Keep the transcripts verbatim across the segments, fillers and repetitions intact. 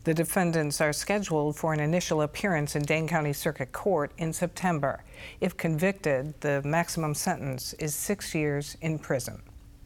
The defendants are scheduled for an initial appearance in Dane County Circuit Court in September. If convicted, the maximum sentence is six years in prison.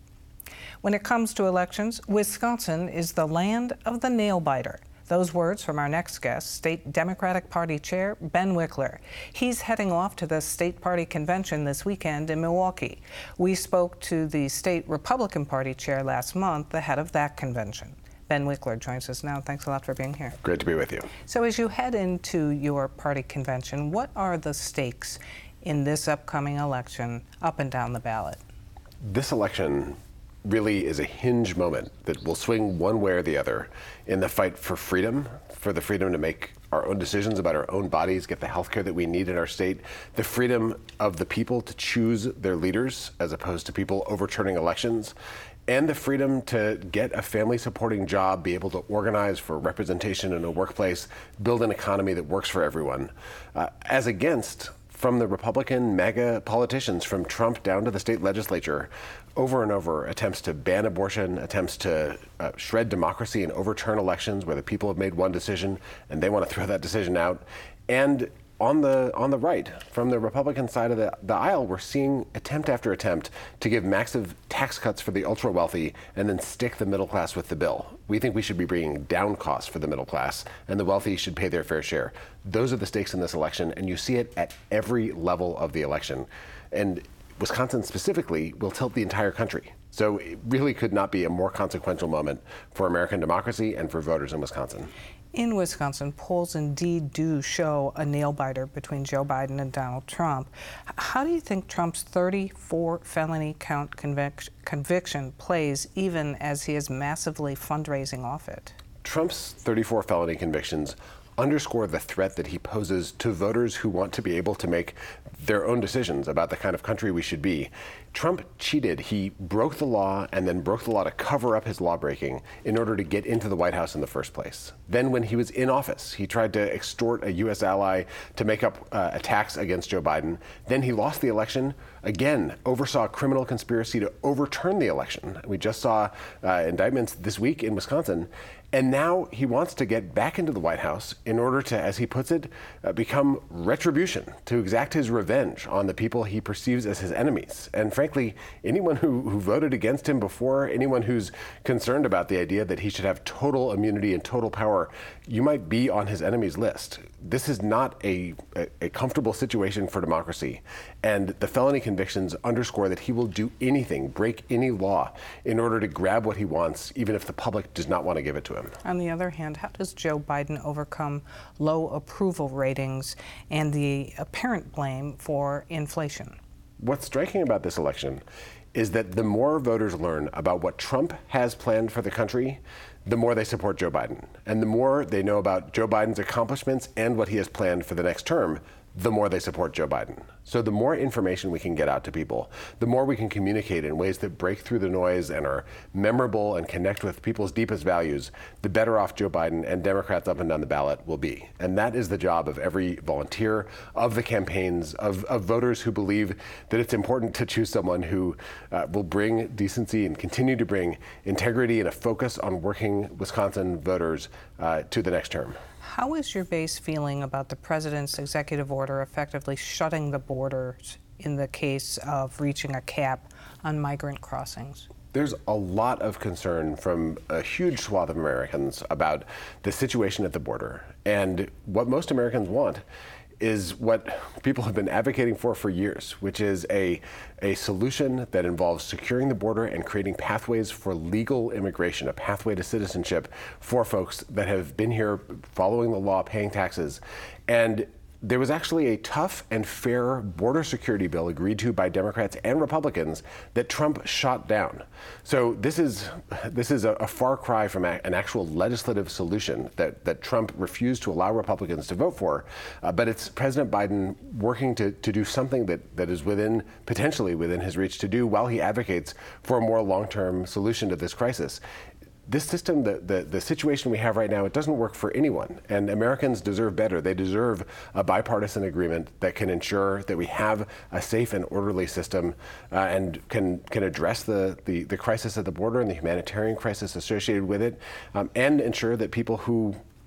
When it comes to elections, Wisconsin is the land of the nail-biter. Those words from our next guest, State Democratic Party Chair Ben Wikler. He's heading off to the state party convention this weekend in Milwaukee. We spoke to the State Republican Party Chair last month ahead of that convention. Ben Wikler joins us now. Thanks a lot for being here. Great to be with you. So as you head into your party convention, what are the stakes in this upcoming election up and down the ballot? This election really is a hinge moment that will swing one way or the other in the fight for freedom, for the freedom to make our own decisions about our own bodies, get the health care that we need in our state, the freedom of the people to choose their leaders as opposed to people overturning elections, and the freedom to get a family-supporting job, be able to organize for representation in a workplace, build an economy that works for everyone, uh, as against from the Republican MAGA politicians, from Trump down to the state legislature, over and over attempts to ban abortion, attempts to uh, shred democracy and overturn elections where the people have made one decision and they want to throw that decision out. And on the on the right, from the Republican side of the, the aisle, we're seeing attempt after attempt to give massive tax cuts for the ultra wealthy and then stick the middle class with the bill. We think we should be bringing down costs for the middle class, and the wealthy should pay their fair share. Those are the stakes in this election, and you see it at every level of the election. And Wisconsin specifically will tilt the entire country. So it really could not be a more consequential moment for American democracy and for voters in Wisconsin. In Wisconsin, polls indeed do show a nail-biter between Joe Biden and Donald Trump. How do you think Trump's thirty-four felony count convic- conviction plays even as he is massively fundraising off it? Trump's thirty-four felony convictions underscore the threat that he poses to voters who want to be able to make their own decisions about the kind of country we should be. Trump cheated. He broke the law and then broke the law to cover up his lawbreaking in order to get into the White House in the first place. Then when he was in office, he tried to extort a U S ally to make up uh, attacks against Joe Biden. Then he lost the election, again, oversaw a criminal conspiracy to overturn the election. We just saw uh, indictments this week in Wisconsin. And now he wants to get back into the White House in order to, as he puts it, uh, become retribution, to exact his revenge on the people he perceives as his enemies. And frankly, anyone who, who voted against him before, anyone who's concerned about the idea that he should have total immunity and total power, you might be on his enemies list. This is not a, a, a comfortable situation for democracy. And the felony convictions underscore that he will do anything, break any law, in order to grab what he wants, even if the public does not want to give it to him. On the other hand, how does Joe Biden overcome low approval ratings and the apparent blame for inflation? What's striking about this election is that the more voters learn about what Trump has planned for the country, the more they support Joe Biden. And the more they know about Joe Biden's accomplishments and what he has planned for the next term, the more they support Joe Biden. So the more information we can get out to people, the more we can communicate in ways that break through the noise and are memorable and connect with people's deepest values, the better off Joe Biden and Democrats up and down the ballot will be. And that is the job of every volunteer, of the campaigns, of, of voters who believe that it's important to choose someone who uh, will bring decency and continue to bring integrity and a focus on working Wisconsin voters uh, to the next term. How is your base feeling about the president's executive order effectively shutting the borders in the case of reaching a cap on migrant crossings? There's a lot of concern from a huge swath of Americans about the situation at the border. And what most Americans want is what people have been advocating for for years, which is a, a solution that involves securing the border and creating pathways for legal immigration, a pathway to citizenship for folks that have been here following the law, paying taxes. And there was actually a tough and fair border security bill agreed to by Democrats and Republicans that Trump shot down. So this is this is a, a far cry from a, an actual legislative solution that, that Trump refused to allow Republicans to vote for. Uh, but it's President Biden working to, to do something that, that is within, potentially within his reach to do while he advocates for a more long-term solution to this crisis. This system, the, the, the situation we have right now, it doesn't work for anyone. And Americans deserve better. They deserve a bipartisan agreement that can ensure that we have a safe and orderly system uh, and can, can address the, the, the crisis at the border and the humanitarian crisis associated with it, um, and ensure that people who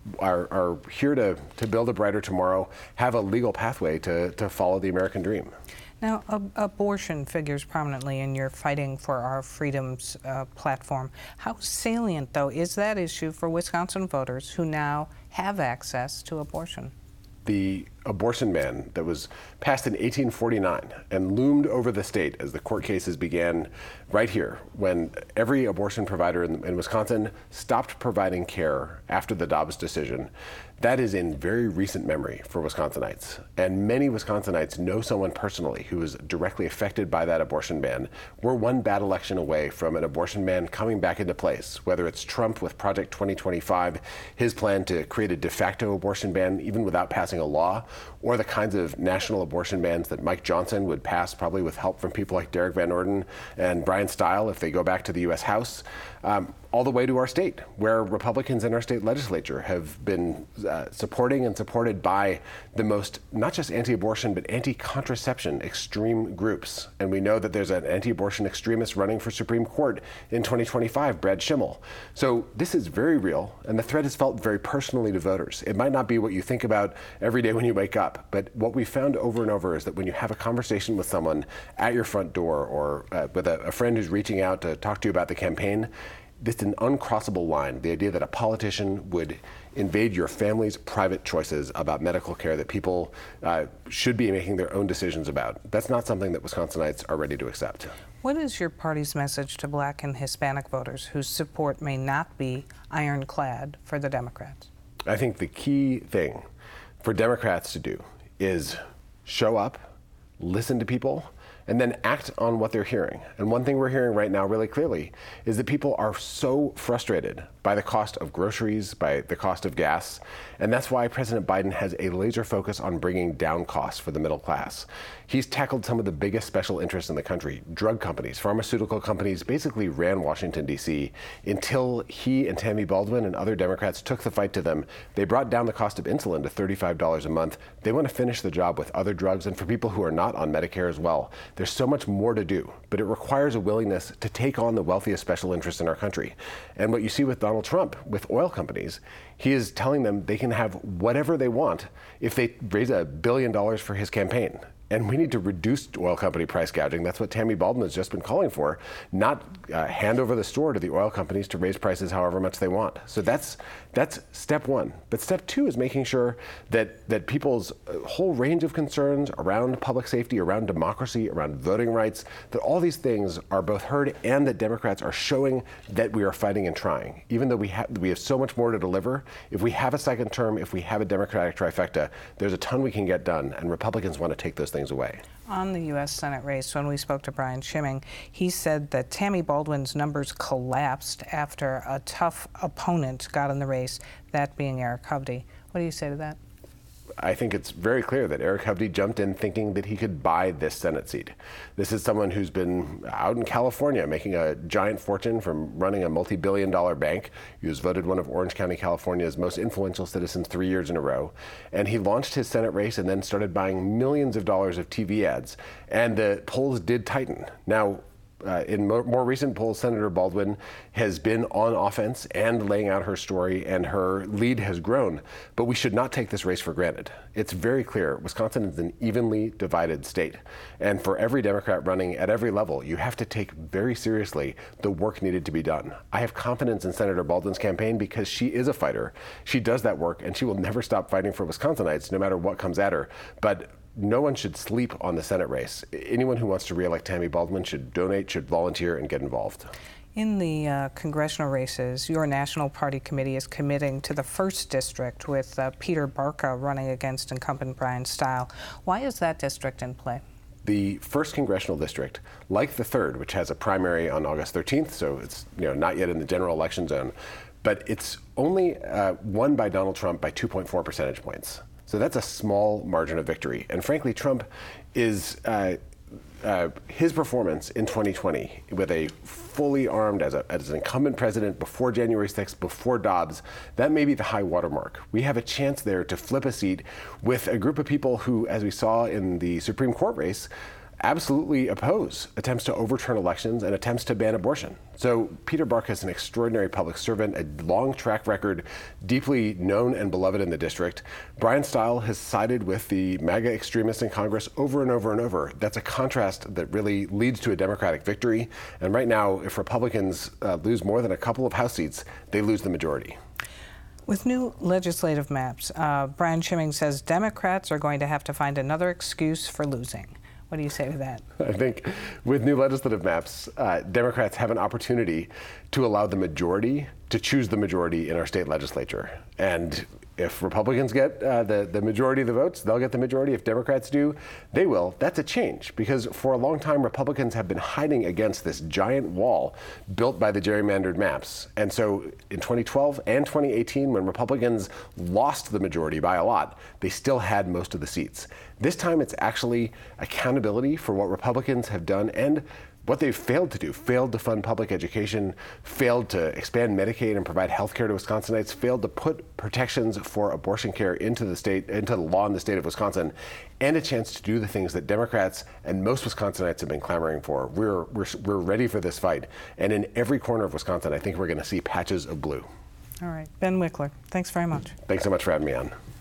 are, are here to, to build a brighter tomorrow, have a legal pathway to, to follow the American dream. Now, ab- abortion figures prominently in your Fighting for Our Freedoms uh, platform. How salient, though, is that issue for Wisconsin voters who now have access to abortion? The abortion ban that was passed in eighteen forty-nine and loomed over the state as the court cases began right here, when every abortion provider in, in Wisconsin stopped providing care after the Dobbs decision. That is in very recent memory for Wisconsinites. And many Wisconsinites know someone personally who was directly affected by that abortion ban. We're one bad election away from an abortion ban coming back into place, whether it's Trump with Project twenty twenty-five, his plan to create a de facto abortion ban even without passing a law, or the kinds of national abortion bans that Mike Johnson would pass, probably with help from people like Derek Van Orden and Brian Stile if they go back to the U S House, um, all the way to our state, where Republicans in our state legislature have been uh, supporting and supported by the most, not just anti-abortion, but anti-contraception extreme groups. And we know that there's an anti-abortion extremist running for Supreme Court in twenty twenty-five, Brad Schimmel. So this is very real, and the threat is felt very personally to voters. It might not be what you think about every day when you wake up, but what we found over and over is that when you have a conversation with someone at your front door or uh, with a, a friend who's reaching out to talk to you about the campaign, it's an uncrossable line, the idea that a politician would invade your family's private choices about medical care that people uh, should be making their own decisions about. That's not something that Wisconsinites are ready to accept. What is your party's message to Black and Hispanic voters whose support may not be ironclad for the Democrats? I think the key thing for Democrats to do is show up, listen to people, and then act on what they're hearing. And one thing we're hearing right now really clearly is that people are so frustrated by the cost of groceries, by the cost of gas, and that's why President Biden has a laser focus on bringing down costs for the middle class. He's tackled some of the biggest special interests in the country. Drug companies, pharmaceutical companies basically ran Washington, D C until he and Tammy Baldwin and other Democrats took the fight to them. They brought down the cost of insulin to thirty-five dollars a month. They want to finish the job with other drugs and for people who are not on Medicare as well. There's so much more to do, but it requires a willingness to take on the wealthiest special interests in our country. And what you see with Donald Trump, with oil companies, he is telling them they can have whatever they want if they raise a billion dollars for his campaign. And we need to reduce oil company price gouging. That's what Tammy Baldwin has just been calling for, not uh, hand over the store to the oil companies to raise prices however much they want. So that's that's step one. But step two is making sure that, that people's whole range of concerns around public safety, around democracy, around voting rights, that all these things are both heard and that Democrats are showing that we are fighting and trying. Even though we, ha- we have so much more to deliver, if we have a second term, if we have a Democratic trifecta, there's a ton we can get done, and Republicans want to take those things away. On the U S Senate race, when we spoke to Brian Schimming, he said that Tammy Baldwin's numbers collapsed after a tough opponent got in the race, that being Eric Hovde. What do you say to that? I think it's very clear that Eric Hovde jumped in thinking that he could buy this Senate seat. This is someone who's been out in California making a giant fortune from running a multi-billion dollar bank. He was voted one of Orange County, California's most influential citizens three years in a row. And he launched his Senate race and then started buying millions of dollars of T V ads. And the polls did tighten. Now, Uh, in more, more recent polls, Senator Baldwin has been on offense and laying out her story, and her lead has grown. But we should not take this race for granted. It's very clear Wisconsin is an evenly divided state. And for every Democrat running at every level, you have to take very seriously the work needed to be done. I have confidence in Senator Baldwin's campaign because she is a fighter. She does that work, and she will never stop fighting for Wisconsinites no matter what comes at her. But no one should sleep on the Senate race. Anyone who wants to re-elect Tammy Baldwin should donate, should volunteer, and get involved. In the uh, congressional races, your National Party Committee is committing to the first district with uh, Peter Barca running against incumbent Brian Stile. Why is that district in play? The first congressional district, like the third, which has a primary on August thirteenth, so it's you know not yet in the general election zone, but it's only uh, won by Donald Trump by two point four percentage points. So that's a small margin of victory. And frankly, Trump is, uh, uh, his performance in twenty twenty with a fully armed as, a, as an incumbent president before January sixth, before Dobbs, that may be the high watermark. We have a chance there to flip a seat with a group of people who, as we saw in the Supreme Court race, absolutely oppose attempts to overturn elections and attempts to ban abortion. So Peter Bark is an extraordinary public servant, a long track record, deeply known and beloved in the district. Brian Stile has sided with the MAGA extremists in Congress over and over and over. That's a contrast that really leads to a Democratic victory. And right now, if Republicans uh, lose more than a couple of House seats, they lose the majority. With new legislative maps, uh, Brian Chimming says Democrats are going to have to find another excuse for losing. What do you say to that? I think with new legislative maps, uh, Democrats have an opportunity to allow the majority to choose the majority in our state legislature. And if Republicans get uh, the, the majority of the votes, they'll get the majority. If Democrats do, they will. That's a change, because for a long time, Republicans have been hiding against this giant wall built by the gerrymandered maps. And so in twenty twelve and twenty eighteen, when Republicans lost the majority by a lot, they still had most of the seats. This time, it's actually accountability for what Republicans have done and what they've failed to do, failed to fund public education, failed to expand Medicaid and provide health care to Wisconsinites, failed to put protections for abortion care into the state, into the law in the state of Wisconsin, and a chance to do the things that Democrats and most Wisconsinites have been clamoring for. We're, we're, we're ready for this fight. And in every corner of Wisconsin, I think we're going to see patches of blue. All right. Ben Wickler, thanks very much. Thanks so much for having me on.